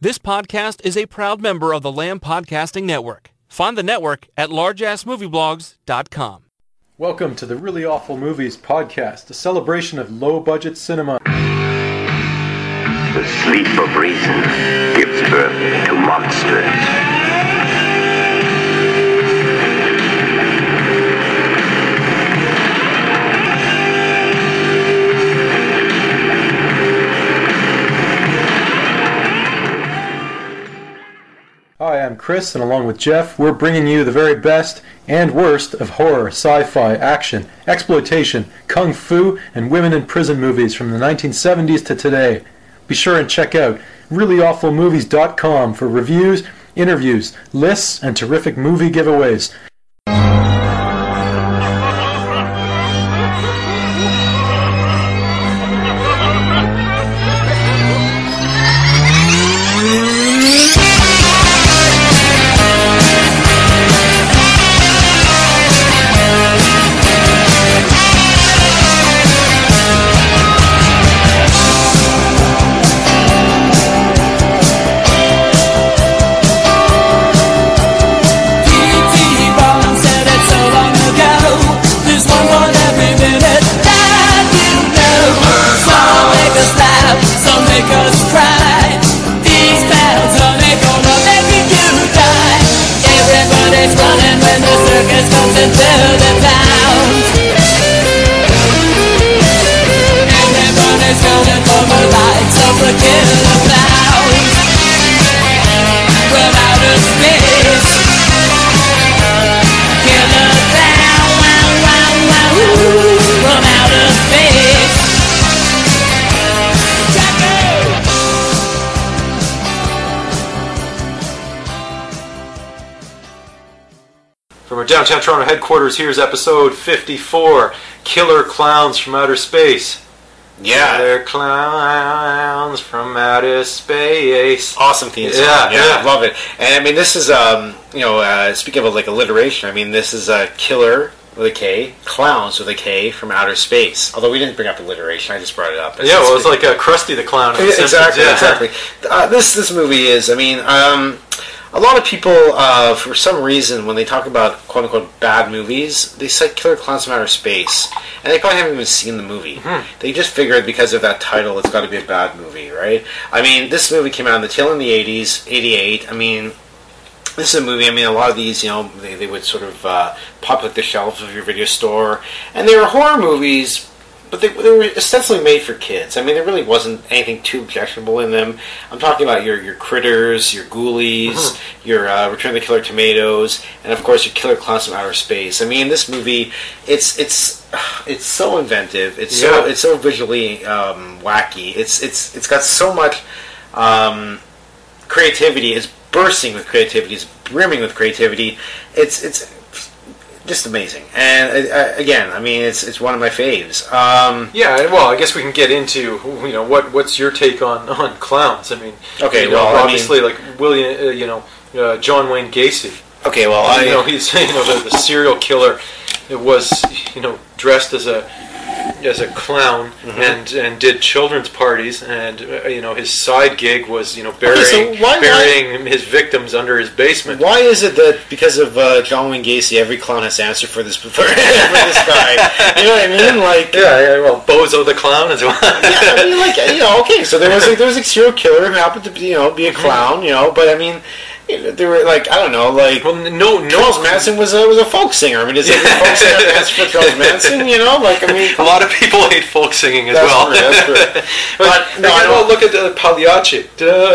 This podcast is a proud member of the Lamb Podcasting Network. Find the network at largeassmovieblogs.com. Welcome to the Really Awful Movies podcast, a celebration of low-budget cinema. The sleep of reason gives birth to monsters. Hi, I'm Chris, and along with Jeff, we're bringing you the very best and worst of horror, sci-fi, action, exploitation, kung fu, and women in prison movies from the 1970s to today. Be sure and check out reallyawfulmovies.com for reviews, interviews, lists, and terrific movie giveaways. From our downtown Toronto headquarters, here's episode 54, Killer Clowns from Outer Space. Yeah. Killer Clowns from Outer Space. Awesome theme song. Yeah, love it. And I mean, this is, speaking of like alliteration, I mean, this is a killer with a K, clowns with a K from outer space. Although we didn't bring up alliteration, I just brought it up. Yeah, well, it's like Krusty the Clown. In exactly, exactly. This movie is, I mean, a lot of people, for some reason, when they talk about quote-unquote bad movies, they cite Killer Clowns from Outer Space. And they probably haven't even seen the movie. Mm-hmm. They just figured because of that title, it's got to be a bad movie, right? I mean, this movie came out in the tail end of the 80s, 88. I mean, this is a movie, I mean, a lot of these, you know, they would sort of pop at the shelves of your video store. And they were horror movies, but they were ostensibly made for kids. I mean, there really wasn't anything too objectionable in them. I'm talking about your Critters, your Ghoulies, your Return of the Killer Tomatoes, and of course your Killer Clowns from Outer Space. I mean, this movie, it's so inventive. It's so visually wacky. It's got so much creativity. It's bursting with creativity. It's brimming with creativity. It's just amazing, and again, I mean, it's one of my faves. Well, I guess we can get into what's your take on clowns? I mean, okay, obviously, like John Wayne Gacy. Okay, well, he's the serial killer. It was dressed as a clown and did children's parties, and his side gig was burying his victims under his basement. Why is it that because of John Wayne Gacy, every clown has to answer for this for this guy? You know what I mean? Like well, Bozo the Clown as well. Yeah, I mean, okay, so there was a serial killer who happened to be a clown, but I mean. They were like, I don't know, like Charles Manson was a folk singer. I mean, is every folk singer answer for Charles Manson? Like, I mean, a lot of people hate folk singing as well. That's true. But look at the Pagliacci.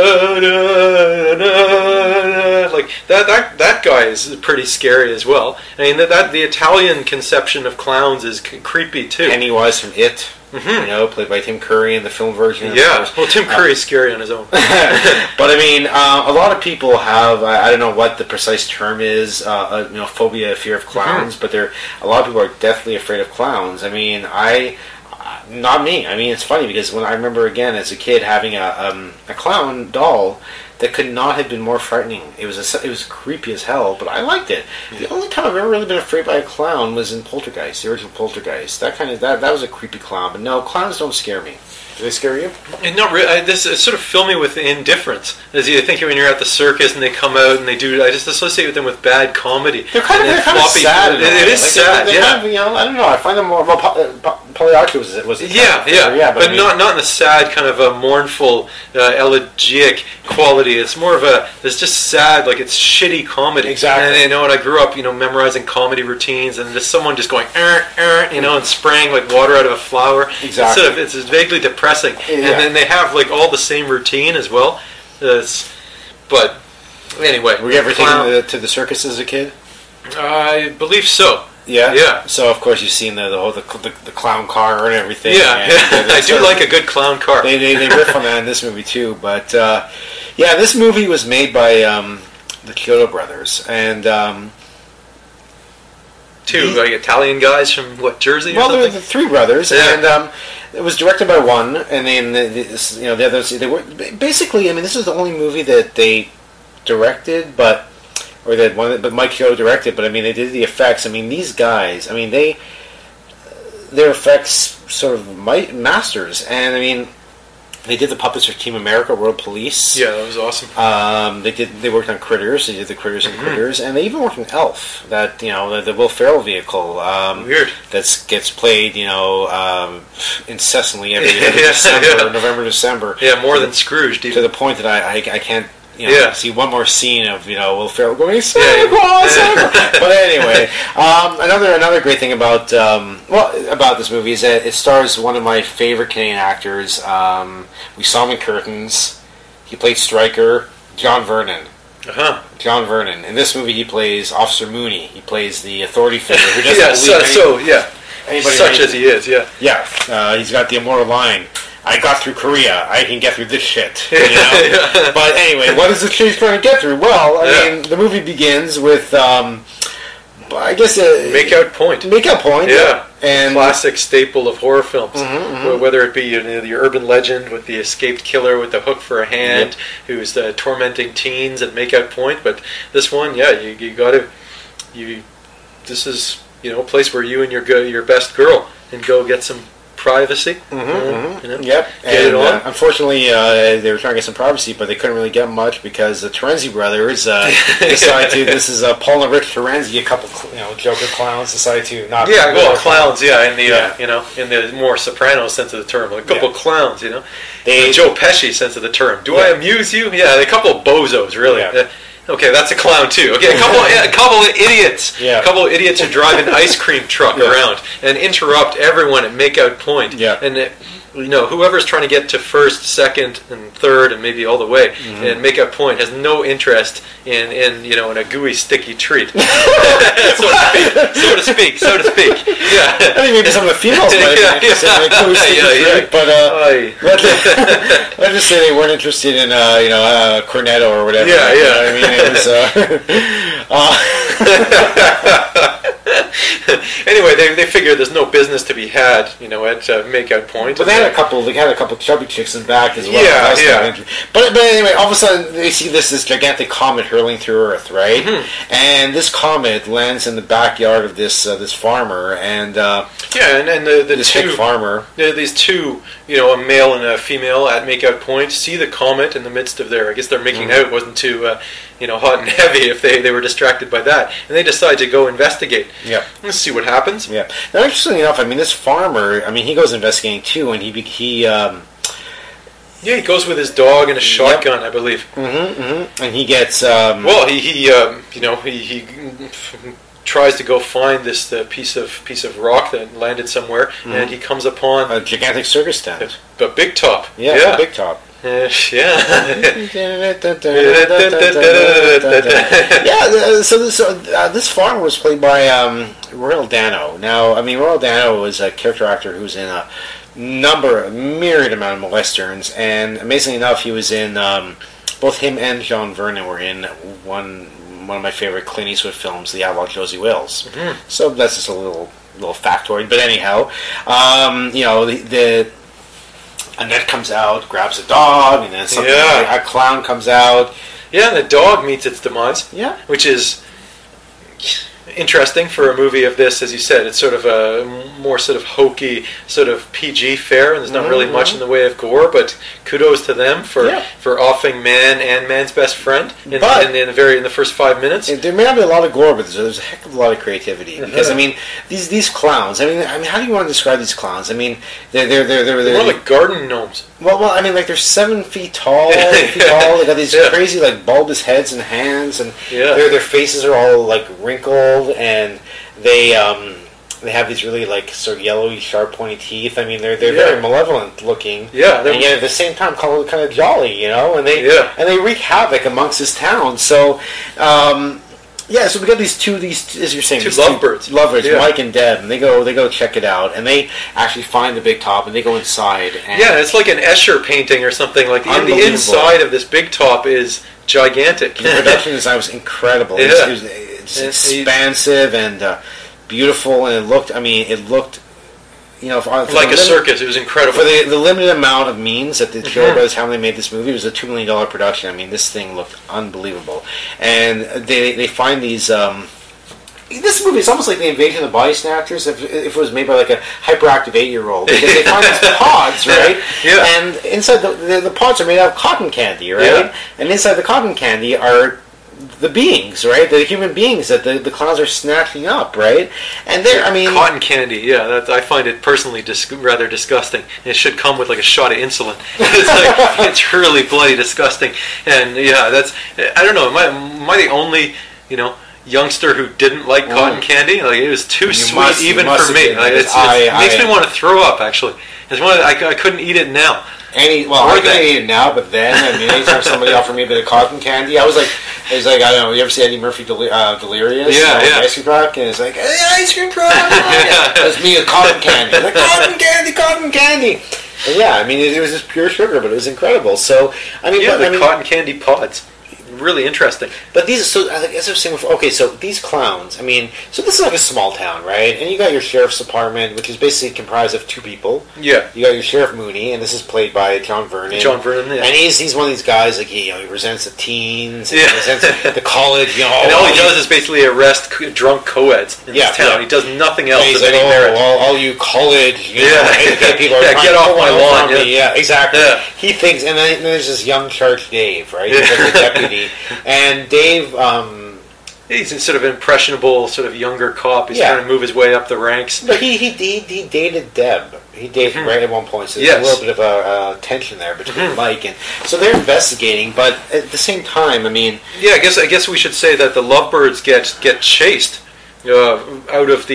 Like that guy is pretty scary as well. I mean, that the Italian conception of clowns is creepy too. Pennywise from It. Played by Tim Curry in the film version. Yeah, well, Tim Curry is scary on his own. But I mean, a lot of people have, I don't know what the precise term is, phobia, fear of clowns, but a lot of people are deathly afraid of clowns. I mean, not me. I mean, it's funny because when I remember again as a kid having a clown doll that could not have been more frightening. It was creepy as hell, but I liked it. Yeah. The only time I've ever really been afraid by a clown was in Poltergeist, the original Poltergeist. That was a creepy clown. But no, clowns don't scare me. Do they scare you? And not really. This sort of fill me with indifference. As you think when you're at the circus and they come out and they do. I just associate them with bad comedy. They're kind of sad. It is sad. They're kind of, I don't know. I find them more. Well, Polyarchy was but not in the sad kind of a mournful, elegiac quality. It's more of a. It's just sad, like it's shitty comedy. Exactly. And when I grew up, memorizing comedy routines, and just someone just going, and spraying like water out of a flower. Exactly. It's vaguely depressing. And then they have like all the same routine as well. But anyway, were you ever taken to the circus as a kid? I believe so. Yeah. So of course you've seen the clown car and everything. Yeah, I do like a good clown car. They riff on that in this movie too. But this movie was made by the Chiodo brothers and. Two like Italian guys from Jersey? Or something? They're the three brothers, and it was directed by one, and then the others. They were basically. I mean, this was the only movie that they directed, but Mike Chiodo directed. But I mean, they did the effects. I mean, these guys. I mean, their effects sort of masters, and I mean. They did the puppets for Team America, World Police. Yeah, that was awesome. They worked on Critters. They did the Critters and Critters, and they even worked on Elf. That the Will Ferrell vehicle. Weird. That gets played incessantly every December, November, December. Yeah, more than Scrooge. To the point that I can't. See one more scene of Will Ferrell going Santa Claus. But anyway, another great thing about this movie is that it stars one of my favorite Canadian actors. We saw him in Curtains. He played Stryker, John Vernon. John Vernon. In this movie, he plays Officer Mooney. He plays the authority figure who doesn't anybody such as he is. Yeah. He's got the immortal line. I got through Korea. I can get through this shit. But anyway, what is the chase trying to get through? Well, I mean, the movie begins with, I guess, Make Out Point. Yeah. And classic staple of horror films. Whether it be the urban legend with the escaped killer with the hook for a hand, who's tormenting teens at Make Out Point. But this one, you got to. This is a place where you and your best girl can go get some privacy. Yep. Get it on. Unfortunately, they were trying to get some privacy, but they couldn't really get much because the Terenzi brothers decided to. This is Paul and Rick Terenzi, a couple, Joker clowns, decided to not. Yeah, well, clowns. Yeah, in the in the more Sopranos sense of the term, a couple clowns. The Joe Pesci sense of the term. Do I amuse you? Yeah, a couple of bozos, really. Yeah. Okay, that's a clown too. Okay, a couple of idiots. Yeah. A couple of idiots who drive an ice cream truck around and interrupt everyone at Make Out Point. Yeah. And whoever's trying to get to first, second, and third, and maybe all the way, and Make Out Point has no interest in a gooey, sticky treat, so to speak. Yeah. I mean, maybe some of the females might be interested in a gooey, sticky treat, but let's just say they weren't interested in cornetto or whatever. Yeah. I mean, it was. Anyway, they figured there's no business to be had, at Make Out Point. But they had a couple chubby chicks in the back as well. Yeah. But anyway, all of a sudden they see this gigantic comet hurling through Earth, right? And this comet lands in the backyard of this farmer, and the two farmer. These two, a male and a female at Make Out Point, see the comet in the midst of their making out wasn't too hot and heavy if they were distracted by that, and they decide to go investigate. Yeah. Let's see what happens. Yeah. Now, interestingly enough, I mean, this farmer, he goes investigating too, and he goes with his dog and a shotgun, I believe. And he gets he tries to go find this piece of rock that landed somewhere, and he comes upon a gigantic circus tent. A big top. Yeah. A big top. Yeah. So this farmer was played by Royal Dano. Now, Royal Dano was a character actor who's in a myriad amount of westerns, and amazingly enough, he was in both him and John Vernon were in one of my favorite Clint Eastwood films, The Outlaw Josie Wales. So that's just a little factoid. But anyhow, Annette comes out, grabs a dog, and then a clown comes out. Yeah, and the dog meets its demise. Yeah. Which is, interesting for a movie of this, as you said. It's sort of a more sort of hokey, sort of PG fare, and there's not really much in the way of gore. But kudos to them for offing man and man's best friend in the first 5 minutes. There may not be a lot of gore, but there's a heck of a lot of creativity. Because I mean, these clowns. I mean, how do you want to describe these clowns? I mean, they're more like garden gnomes. Well, I mean, like they're 7 feet tall. They got these crazy like bulbous heads and hands, and their faces are all like wrinkled, and they have these really like sort of yellowy, sharp, pointy teeth. I mean, they're very malevolent looking. Yeah, and yet at the same time, kind of jolly, you know. And they wreak havoc amongst this town. So. So we got these as you're saying, two lovebirds, Mike and Deb, and they go check it out, and they actually find the big top, and they go inside. And it's like an Escher painting or something. Like the inside of this big top is gigantic. The production design was incredible. It's expansive and beautiful, and it looked. You know, like a circus, it was incredible. For the limited amount of means that the Taylor Brothers had when they made this movie, it was a $2 million production. I mean, this thing looked unbelievable. And they find these... this movie is almost like the Invasion of the Body Snatchers if it was made by like a hyperactive 8-year-old. Because they find these pods, right? And inside the pods are made out of cotton candy, right? And inside the cotton candy are... the beings, right? The human beings that the clowns are snatching up, right? And cotton candy. I find it personally rather disgusting. It should come with like a shot of insulin. It's really bloody disgusting. And I don't know. Am I the only youngster who didn't like cotton candy? Like it was too sweet even for me. Like, it makes me want to throw up. Actually, it's one I couldn't eat it now. I couldn't eat it now, but then, anytime somebody offered me a bit of cotton candy, I was like, I don't know, you ever see Eddie Murphy Delirious? Ice cream truck, and it's like, hey, ice cream truck! It's me with cotton candy. Like, cotton candy! And it was just pure sugar, but it was incredible. So, cotton candy pods. Really interesting. But as I was saying before, so these clowns, so this is like a small town, right? And you got your sheriff's department, which is basically comprised of 2 people. Yeah. You got your Sheriff Mooney, and this is played by John Vernon. And he's one of these guys, like, he resents the teens, he resents the college, And all he does is basically arrest drunk co-eds in this town. He does nothing else of any merit. All you college, educated people are trying get to off my lawn. Yeah, exactly. Yeah. He thinks, and then there's this young Shark Dave, right? He's like the deputy. And Dave, he's a sort of impressionable, sort of younger cop. He's trying to move his way up the ranks. But he dated Deb. He dated right at one point, so there's a little bit of a tension there between Mike and. So they're investigating, but at the same time, I guess we should say that the lovebirds get chased out of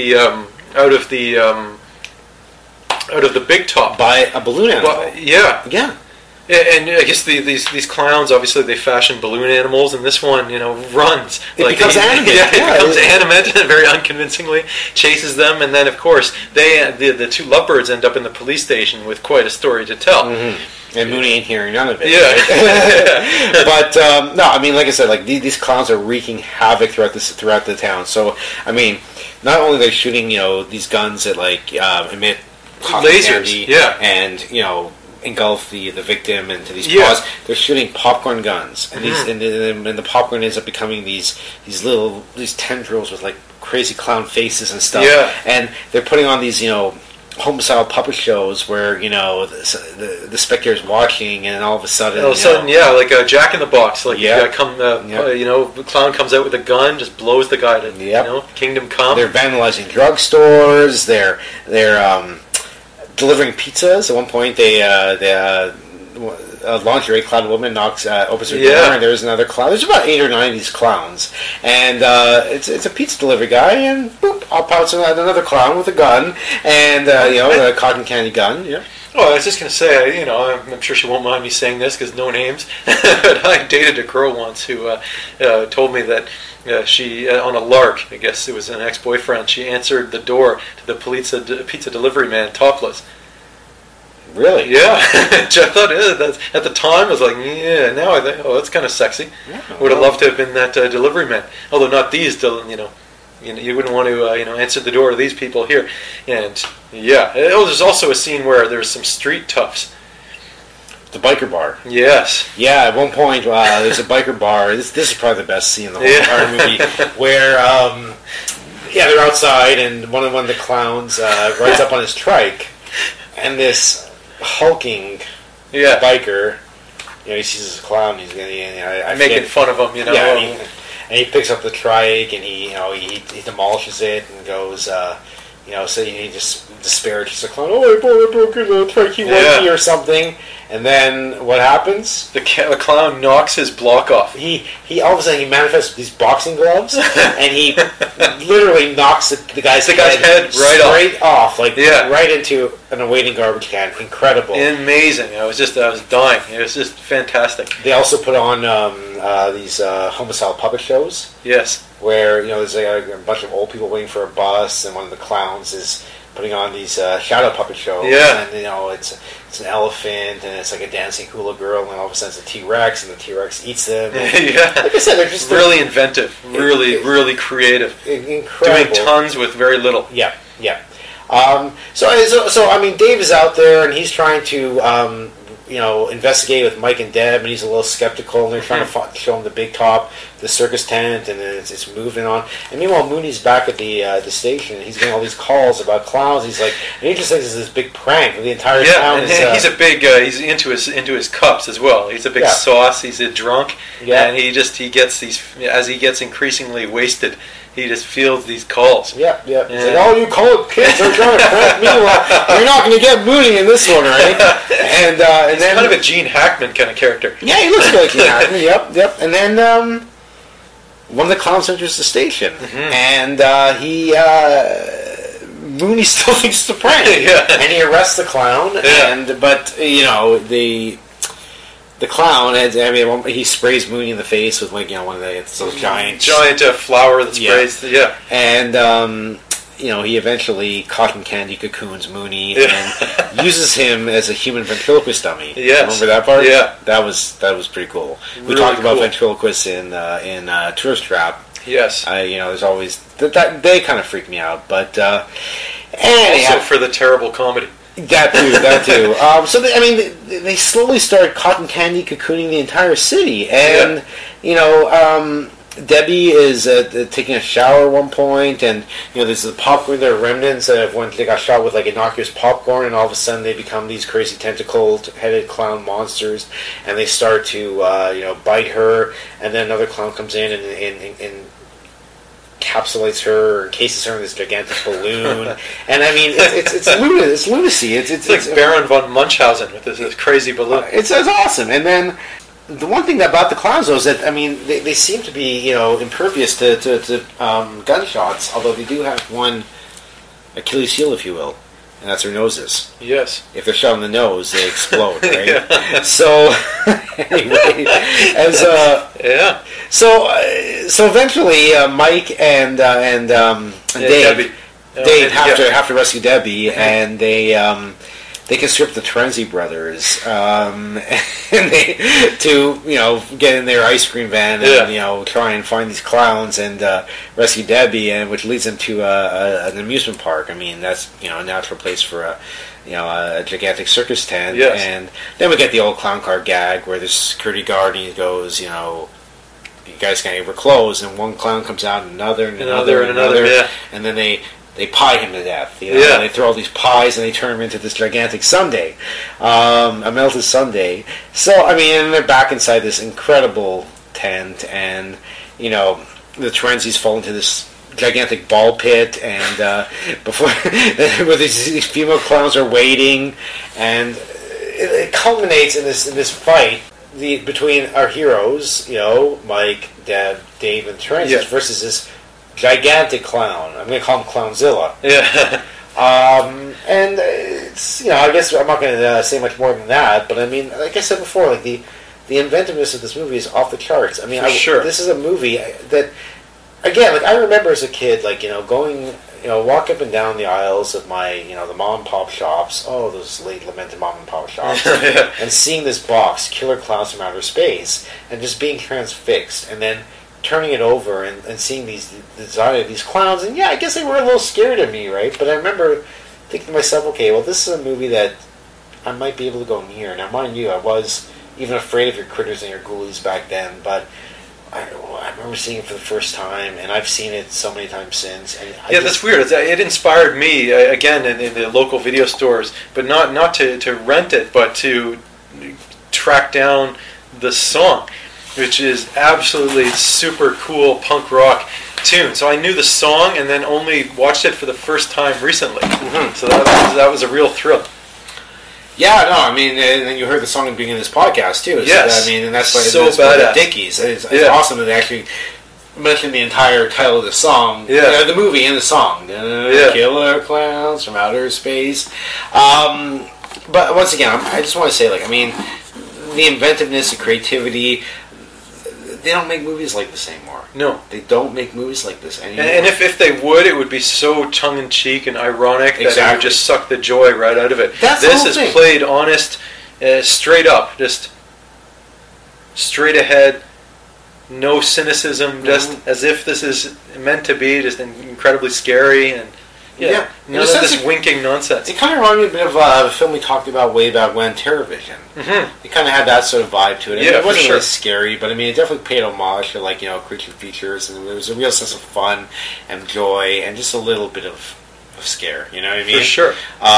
the big top by a balloon animal. Well, yeah. And I guess these clowns, obviously, they fashion balloon animals, and this one, runs. It becomes animated. It becomes animated, very unconvincingly, chases them, and then, of course, the 2 lovebirds end up in the police station with quite a story to tell. Mm-hmm. And Mooney ain't hearing none of it. Yeah. Right? But, like I said, like these clowns are wreaking havoc throughout the town. So, not only are they shooting, these guns that, like, emit lasers, candy and, engulf the victim into these pods. They're shooting popcorn guns, and and the popcorn ends up becoming these tendrils with like crazy clown faces and stuff. Yeah. And they're putting on these home-style puppet shows where the spectator's watching, and all of a sudden, like a Jack in the Box, like the clown comes out with a gun, just blows the guy to Kingdom Come. They're vandalizing drugstores. They're delivering pizzas. At one point, a lingerie-clad woman opens her door, and there's another clown. There's about 8 or 9 of these clowns, and it's a pizza delivery guy, and boop, up pops another clown with a gun, and a cotton candy gun. Yeah. Well, I was just going to say, I'm sure she won't mind me saying this because no names, but I dated a girl once who told me that she, on a lark, I guess it was an ex-boyfriend, she answered the door to the pizza delivery man topless. Really? Yeah. I thought at the time I was like, now I think, that's kind of sexy. Yeah, would have loved to have been that delivery man. Although not these, you wouldn't want to answer the door to these people here. And there's also a scene where there's some street toughs. The biker bar. Yes. Yeah, at one point there's a biker bar. This is probably the best scene in the whole entire movie, where Yeah, they're outside, and one of the clowns rides up on his trike, and this hulking biker, he sees this clown. He's gonna, making fun of him, Yeah, and he picks up the trike, and he demolishes it, and goes, so he just disparages the clown. Oh, I broke your little trike. He won me or something. And then what happens? The clown knocks his block off. He all of a sudden he manifests with these boxing gloves, and he literally knocks the guy's head right off, right into an awaiting garbage can. Incredible, amazing. I was dying. It was just fantastic. They also put on these homicide puppet shows. Yes, where there's a bunch of old people waiting for a bus, and one of the clowns is putting on these shadow puppet shows. Yeah, and it's an elephant, and it's like a dancing hula girl, and all of a sudden it's a T-Rex, and the T-Rex eats them. Yeah, like I said, they're just really inventive, really creative, incredible, doing tons with very little. Yeah. So I mean, Dave is out there, and he's trying to investigate with Mike and Deb, and he's a little skeptical, and they're trying to show him the big top, the circus tent, and it's moving on. And meanwhile, Mooney's back at the station, and he's getting all these calls about clowns. He's like, and he just thinks it's this big prank. The entire town and is... he's a big, he's into his cups as well. He's a big sauce. He's a drunk, and he gets these, as he gets increasingly wasted, he just fields these calls. Yeah. He's like, oh, you call kids are trying to prank me. Well, you're not going to get Mooney in this one, right? And he's then kind of a Gene Hackman kind of character. Yeah, he looks like Gene Hackman. Yep. And then one of the clowns enters the station, and Mooney still thinks it's a prank, and he arrests the clown. But the clown, he sprays Mooney in the face with one of those giant flower that sprays. And he eventually cotton candy cocoons Mooney and uses him as a human ventriloquist dummy. Yes. Remember that part? Yeah, that was pretty cool. We talked about ventriloquists in Tourist Trap. Yes. There's always that they kind of freak me out, but also for the terrible comedy. That too. So they slowly start cotton candy cocooning the entire city, and Debbie is taking a shower at one point, and there's the popcorn. There are remnants of when they got shot with innocuous popcorn, and all of a sudden they become these crazy tentacle-headed clown monsters, and they start to bite her, and then another clown comes in and encapsulates her, encases her in this gigantic balloon, and it's lunacy. It's like Baron von Munchausen with this crazy balloon. It's awesome. And then the one thing about the clowns though is that they seem to be impervious to gunshots, although they do have one Achilles heel, if you will, and that's their noses. Yes. If they're shot in the nose, they explode, right? So anyway, So eventually, Mike and Dave have to rescue Debbie, and they can strip the Terenzi brothers, and to get in their ice cream van and try and find these clowns and rescue Debbie, and which leads them to an amusement park. I mean, that's a natural place for a gigantic circus tent. Yes. And then we get the old clown car gag where the security guard, and he goes, you guys can't ever close, and one clown comes out, and another, and then they pie him to death. They throw all these pies and they turn him into this gigantic sundae, a melted sundae. So and they're back inside this incredible tent, and the Terenzis fall into this gigantic ball pit, and before where these female clowns are waiting, and it culminates in this fight between our heroes, Mike, Deb, Dave, and Terenzi versus this gigantic clown. I'm going to call him Clownzilla. Yeah. And it's I guess I'm not going to say much more than that. But like I said before, the inventiveness of this movie is off the charts. Sure. This is a movie that, again, I remember as a kid, going. Walk up and down the aisles of my, the mom and pop shops. Oh, those late lamented mom and pop shops, and seeing this box, Killer Clowns from Outer Space, and just being transfixed, and then turning it over and seeing these design of these clowns, and I guess they were a little scared of me, right? But I remember thinking to myself, okay, well, this is a movie that I might be able to go near. Now, mind you, I was even afraid of your critters and your ghoulies back then, but I remember seeing it for the first time, and I've seen it so many times since. And that's weird. It inspired me again in the local video stores, but not to rent it, but to track down the song, which is absolutely super cool punk rock tune. So I knew the song, and then only watched it for the first time recently. Mm-hmm. So that was a real thrill. Yeah, no, I mean, and then you heard the song at the beginning of this podcast too. Yes, I mean, and that's why so it's badass. Dickies. It's awesome that they actually mentioned the entire title of the song, the movie and the song. Killer Clowns from Outer Space. But once again, I just want to say, like, I mean, the inventiveness, the creativity. They don't make movies like this anymore. No. They don't make movies like this anymore. And if they would, it would be so tongue-in-cheek and ironic that it would just suck the joy right out of it. This is played honest, straight up, just straight ahead, no cynicism, just as if this is meant to be, just incredibly scary and... Yeah, none of this winking nonsense. It kind of reminded me a bit of a film we talked about way back when, TerrorVision. Mm-hmm. It kind of had that sort of vibe to it. I mean, it wasn't really scary, but I mean, it definitely paid homage to, like, creature features, and there was a real sense of fun and joy and just a little bit of scare. You know what I mean? For sure.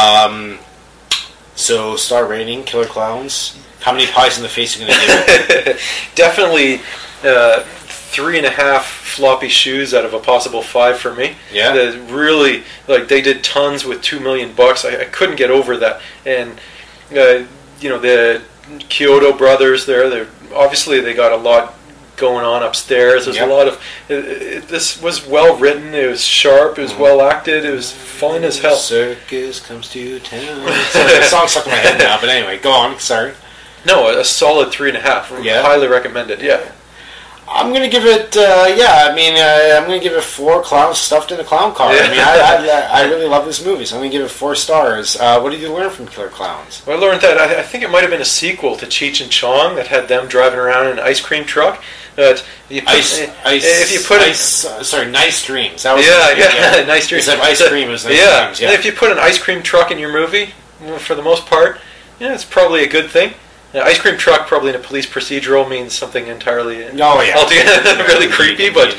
So, star rating, Killer Clowns. How many pies in the face are you going to give it? Definitely 3.5 floppy shoes out of a possible 5 for me. Yeah. Really, like, they did tons with $2 million. I couldn't get over that. And the Kyoto brothers they're obviously they got a lot going on upstairs. There's a lot of this was well written. It was sharp. It was well acted. It was fun as hell. Circus comes to town. The song's stuck in my head now. But anyway, go on. Sorry. No, a solid 3.5. Yeah. Highly recommended. Yeah. I'm going to give it, I'm going to give it 4 clowns stuffed in a clown car. I mean, I really love this movie, so I'm going to give it 4 stars. What did you learn from Killer Clowns? Well, I learned that I think it might have been a sequel to Cheech and Chong that had them driving around in an ice cream truck. Nice Dreams. That was Nice Dreams. Instead of ice cream, it was Nice Dreams. Yeah. And if you put an ice cream truck in your movie, for the most part, it's probably a good thing. An ice cream truck, probably in a police procedural, means something entirely really creepy. But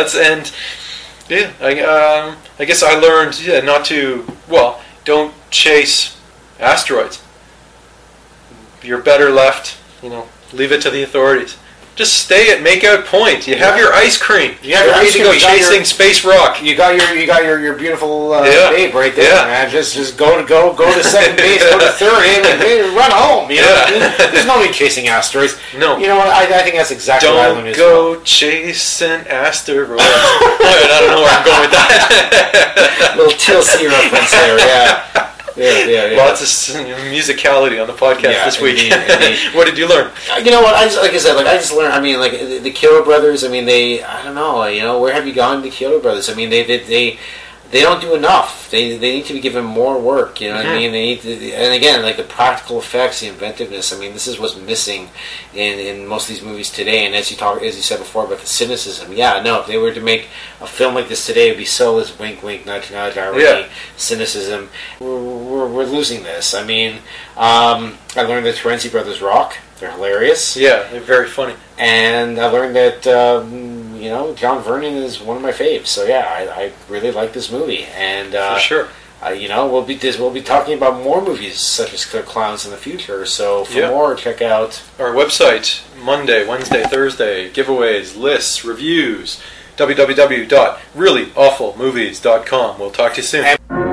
I guess I learned not to don't chase asteroids. You're better left, leave it to the authorities. Just stay at Makeout Point. You have your ice cream. You have your ice cream. Go chasing space rock. You got your beautiful babe right there. Yeah. Man. Just go to second base, go to third, and run home. There's no need chasing asteroids. No. You know what? I think that's exactly what I learned. Don't go chasing asteroids. I don't know where I'm going with that. Little TLC reference there. Yeah. Yeah. Lots of musicality on the podcast this week. Indeed. What did you learn? You know what? I just learned. I mean, like the Kyoto brothers. I mean, I don't know. Where have you gone, the Kyoto brothers? I mean, they don't do enough. They need to be given more work. You know what I mean? They need to, and again, like the practical effects, the inventiveness. I mean, this is what's missing in most of these movies today. And as you said before about the cynicism. Yeah, no. If they were to make a film like this today, it'd be so this wink, wink, nudge, nudge, irony, cynicism. We're losing this. I mean, I learned that Terenzi brothers rock. They're hilarious. Yeah, they're very funny. And I learned that John Vernon is one of my faves. So yeah, I really like this movie. And for sure, we'll be talking about more movies such as Killer Clowns in the future. So for more, check out our website. Monday, Wednesday, Thursday, giveaways, lists, reviews. www.reallyawfulmovies.com. We'll talk to you soon.